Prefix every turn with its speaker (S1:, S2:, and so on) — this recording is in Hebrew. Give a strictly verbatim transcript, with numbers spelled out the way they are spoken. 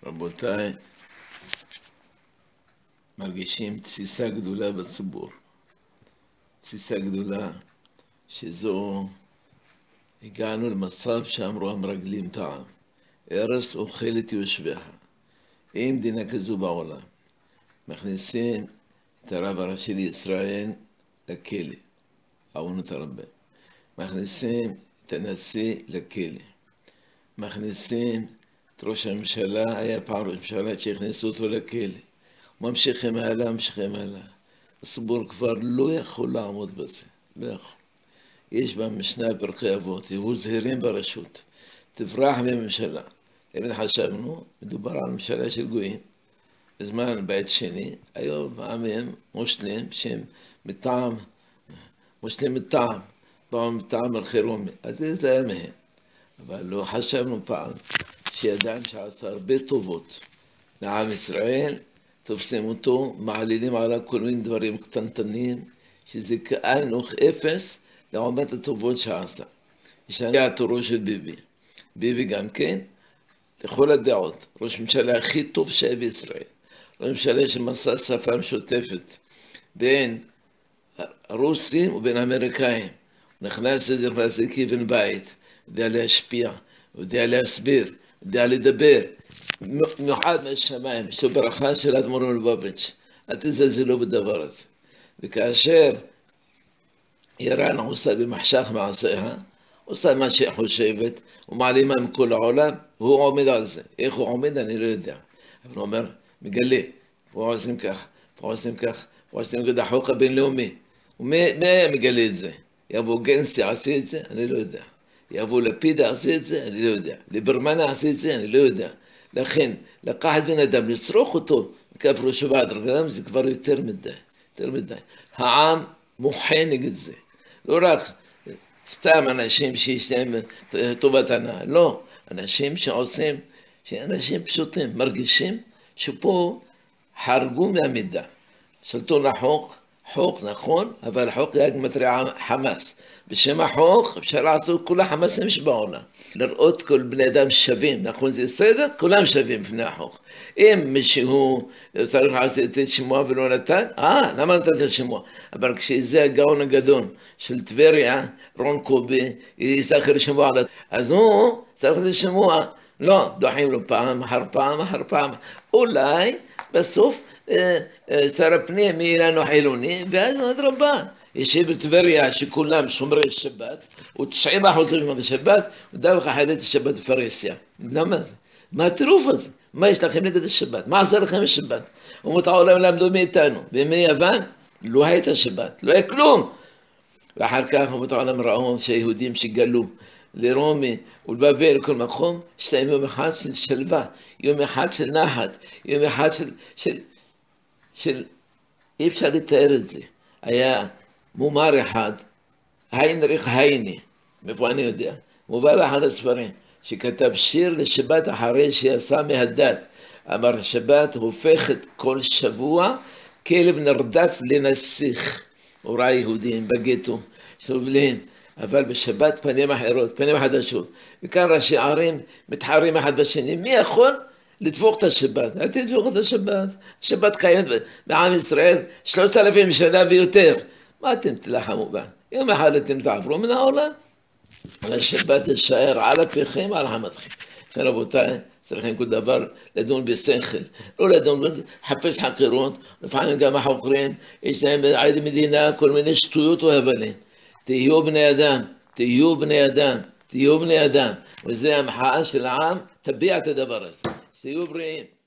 S1: רבותיי, מרגישים תסיסה גדולה בציבור. תסיסה גדולה שזו, הגענו למצב שאמרו המרגלים פעם, ארץ אוכלת יושביה. אין מדינה כזו בעולם. מכניסים את הרב הראשי לישראל לכלא, ארונות הרבה. מכניסים את הנשיא לכלא. מכניסים את ראש הממשלה, היה פעם ראש הממשלה שהכניסו אותו לכלא. ממשיכים הלאה, ממשיכים הלאה. הציבור כבר לא יכול לעמוד בזה, לא יכול. יש במשנה פרקי אבות, יהיו זהירים ברשות, תברח מממשלה. אם חשבנו, מדובר על ממשלה של גויים. בזמן בית שני, היום עמים מושלים שהם מטעם, מושלים מטעם, פעם מטעם החירומי. אז זה זהיר מהם. אבל לא חשבנו פעם שידיים שעשה הרבה טובות לעם ישראל, תופסים אותו, מעלילים עליו כל מיני דברים קטנטנים, שזה כאנוך אפס לעומת הטובות שעשה. ישנה התורו של ביבי. ביבי גם כן, לכל הדעות, ראש ממשלה הכי טוב שהיה בישראל. ראש ממשלה שמסע שפה משותפת בין הרוסים ובין האמריקאים. הוא נכנס לזה, נכנס לכיוון בית, יודע להשפיע, יודע להסביר, יודע לדבר. מיוחד מהשמיים, יש לו ברכה של אדמו"ר מלובביץ', אל תזלזלו בדבר הזה. וכאשר איראן עושה במחשך מעשיה, עושה מה שהיא חושבת, ומעלימה מכל העולם, הוא עומד על זה. איך הוא עומד אני לא יודע. אבל הוא אומר, מגלה, הוא עושים כך, הוא עושים כך, הוא עושים נגד החוק הבינלאומי. ומי מגלה את זה? יבוא גנצי עשה את זה? אני לא יודע. יבוא לפיד עשה את זה? אני לא יודע. ליברמן עשה את זה? אני לא יודע. לכן, לקחת בן אדם, לצרוך אותו, מכף ראשו ועד רגלם, זה כבר יותר מדי, יותר מדי. העם מוחה נגד זה. לא רק סתם אנשים שיש להם טובת הנאה, לא. אנשים שעושים, שאנשים פשוטים, מרגישים שפה חרגו מהמידה. שלטון החוק, חוק נכון, אבל חוק היה גמטריה חמאס. בשם החוק אפשר לעשות כל החמאסים שבעולם. לראות כל בני אדם שווים, נכון זה סדר? כולם שווים בפני החוק. אם מישהו צריך לעשות את שימוע ולא נתן, אה, למה נתת את שימוע? אבל כשזה הגאון הגדול של טבריה, רון קובי, יזכר שימוע, אז הוא צריך את שימוע. לא, דוחים לו פעם אחר פעם אחר פעם. אולי בסוף שר הפנים יהיה לנו חילוני, ואז אדרבה. יש בטבריה שכולם שומרי שבת, ותשעים אחוזים בשבת, ודווקא חילת השבת בפרהסיה. למה זה? מה הטירוף הזה? מה יש לכם נגד השבת? מה עשה לכם השבת? אומות העולם למדו מאיתנו. בימי יוון לא הייתה שבת, לא היה כלום. ואחר כך אומות העולם ראו שהיהודים שגלו לרומי ולבבל כל מקום, יש להם יום אחד של שלווה, יום אחד של נחת, יום אחד של, של, של, אי אפשר לתאר את זה. היה מומר אחד, היינריך הייני, מאיפה אני יודע, מובא באחד הספרים, שכתב שיר לשבת אחרי שיצא מהדת. אמר שבת הופכת כל שבוע כלב נרדף לנסיך. הוא ראה יהודים בגטו, סובלים, אבל בשבת פנים אחרות, פנים חדשות. וכאן ראשי ערים מתחרים אחד בשני. מי יכול לדפוק את השבת? אל תדפוק את השבת. השבת קיימת בעם ישראל שלושת אלפים שנה ויותר. מה אתם תלחמו בה? יום אחד אתם תעברו מן העולם. על השבת תשאר על אפיכם, על חמתכם. רבותיי, צריכים כל דבר לדון בשכל. לא לדון, לחפש חקירות, לפעמים גם החוקרים, יש להם עד מדינה כל מיני שטויות והבלים. תהיו בני אדם, תהיו בני אדם, תהיו בני אדם. וזה המחאה של העם, תביע את הדבר הזה. תהיו בריאים.